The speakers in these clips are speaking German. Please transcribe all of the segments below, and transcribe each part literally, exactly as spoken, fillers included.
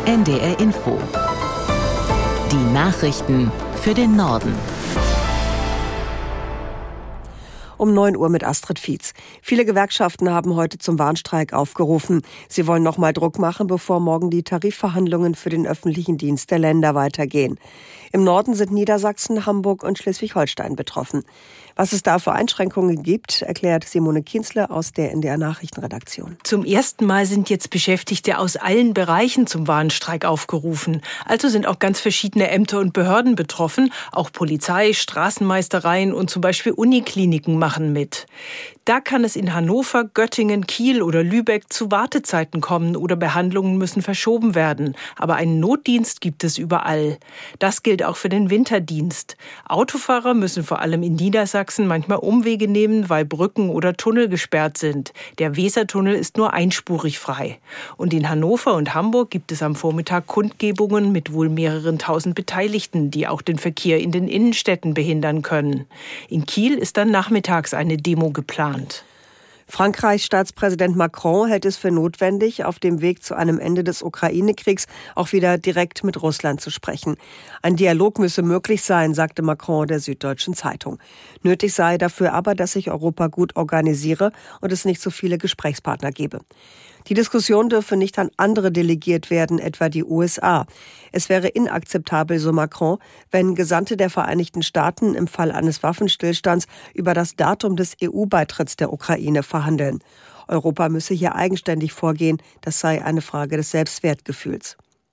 N D R Info. Die Nachrichten für den Norden. Um neun Uhr mit Astrid Fietz. Viele Gewerkschaften haben heute zum Warnstreik aufgerufen. Sie wollen noch mal Druck machen, bevor morgen die Tarifverhandlungen für den öffentlichen Dienst der Länder weitergehen. Im Norden sind Niedersachsen, Hamburg und Schleswig-Holstein betroffen. Was es da für Einschränkungen gibt, erklärt Simone Kienzle aus der N D R Nachrichtenredaktion. Zum ersten Mal sind jetzt Beschäftigte aus allen Bereichen zum Warnstreik aufgerufen. Also sind auch ganz verschiedene Ämter und Behörden betroffen. Auch Polizei, Straßenmeistereien und zum Beispiel Unikliniken machen mit. Da kann es in Hannover, Göttingen, Kiel oder Lübeck zu Wartezeiten kommen oder Behandlungen müssen verschoben werden. Aber einen Notdienst gibt es überall. Das gilt auch für den Winterdienst. Autofahrer müssen vor allem in Niedersachsen manchmal Umwege nehmen, weil Brücken oder Tunnel gesperrt sind. Der Wesertunnel ist nur einspurig frei. Und in Hannover und Hamburg gibt es am Vormittag Kundgebungen mit wohl mehreren tausend Beteiligten, die auch den Verkehr in den Innenstädten behindern können. In Kiel ist dann nachmittags eine Demo geplant. Frankreichs Staatspräsident Macron hält es für notwendig, auf dem Weg zu einem Ende des Ukraine-Kriegs auch wieder direkt mit Russland zu sprechen. Ein Dialog müsse möglich sein, sagte Macron der Süddeutschen Zeitung. Nötig sei dafür aber, dass sich Europa gut organisiere und es nicht so viele Gesprächspartner gebe. Die Diskussion dürfe nicht an andere delegiert werden, etwa die U S A. Es wäre inakzeptabel, so Macron, wenn Gesandte der Vereinigten Staaten im Fall eines Waffenstillstands über das Datum des E U-Beitritts der Ukraine verhandeln. Europa müsse hier eigenständig vorgehen, das sei eine Frage des Selbstwertgefühls.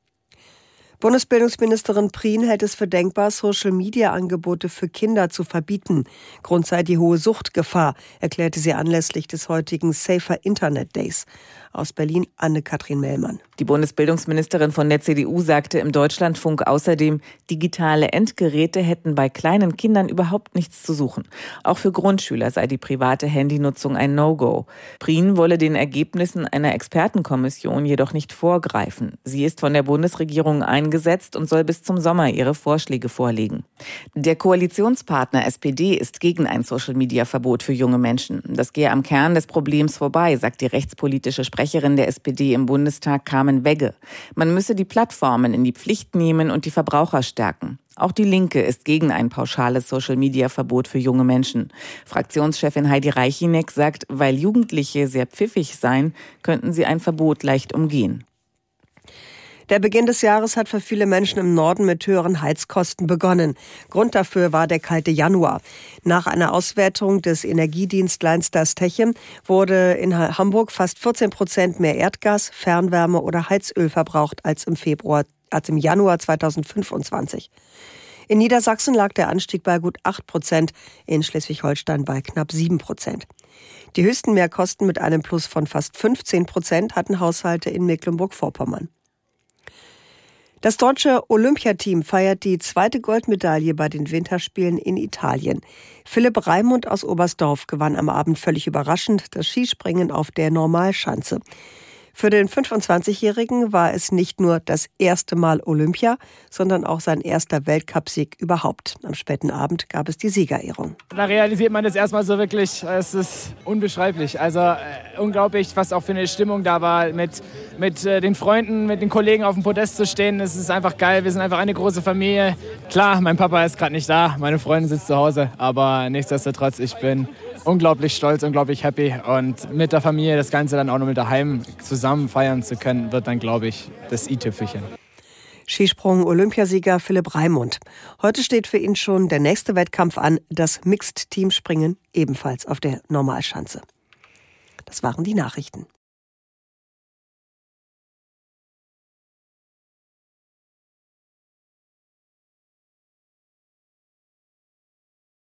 Bundesbildungsministerin Prien hält es für denkbar, Social-Media-Angebote für Kinder zu verbieten. Grund sei die hohe Suchtgefahr, erklärte sie anlässlich des heutigen Safer Internet Days. Aus Berlin Anne-Kathrin Mellmann. Die Bundesbildungsministerin von der C D U sagte im Deutschlandfunk außerdem, digitale Endgeräte hätten bei kleinen Kindern überhaupt nichts zu suchen. Auch für Grundschüler sei die private Handynutzung ein No-Go. Prien wolle den Ergebnissen einer Expertenkommission jedoch nicht vorgreifen. Sie ist von der Bundesregierung eingesetzt und soll bis zum Sommer ihre Vorschläge vorlegen. Der Koalitionspartner S P D ist gegen ein Social-Media-Verbot für junge Menschen. Das gehe am Kern des Problems vorbei, sagt die rechtspolitische Sprecherin der S P D im Bundestag, Carmen Wegge. Man müsse die Plattformen in die Pflicht nehmen und die Verbraucher stärken. Auch die Linke ist gegen ein pauschales Social-Media-Verbot für junge Menschen. Fraktionschefin Heidi Reichinek sagt, weil Jugendliche sehr pfiffig seien, könnten sie ein Verbot leicht umgehen. Der Beginn des Jahres hat für viele Menschen im Norden mit höheren Heizkosten begonnen. Grund dafür war der kalte Januar. Nach einer Auswertung des Energiedienstleisters Techem wurde in Hamburg fast vierzehn Prozent mehr Erdgas, Fernwärme oder Heizöl verbraucht als im Februar, als im Januar zweitausendfünfundzwanzig. In Niedersachsen lag der Anstieg bei gut acht Prozent, in Schleswig-Holstein bei knapp sieben Prozent. Die höchsten Mehrkosten mit einem Plus von fast fünfzehn Prozent hatten Haushalte in Mecklenburg-Vorpommern. Das deutsche Olympiateam feiert die zweite Goldmedaille bei den Winterspielen in Italien. Philipp Raimund aus Oberstdorf gewann am Abend völlig überraschend das Skispringen auf der Normalschanze. Für den fünfundzwanzigjährigen war es nicht nur das erste Mal Olympia, sondern auch sein erster Weltcupsieg überhaupt. Am späten Abend gab es die Siegerehrung. Da realisiert man das erstmal so wirklich, es ist unbeschreiblich. Also äh, unglaublich, was auch für eine Stimmung da war, mit, mit äh, den Freunden, mit den Kollegen auf dem Podest zu stehen. Es ist einfach geil, wir sind einfach eine große Familie. Klar, mein Papa ist gerade nicht da, meine Freundin sitzt zu Hause, aber nichtsdestotrotz, ich bin unglaublich stolz, unglaublich happy und mit der Familie das Ganze dann auch noch mit daheim zusammen feiern zu können, wird dann, glaube ich, das i-Tüpfelchen. Skisprung-Olympiasieger Philipp Raimund. Heute steht für ihn schon der nächste Wettkampf an, das Mixed-Teamspringen, ebenfalls auf der Normalschanze. Das waren die Nachrichten.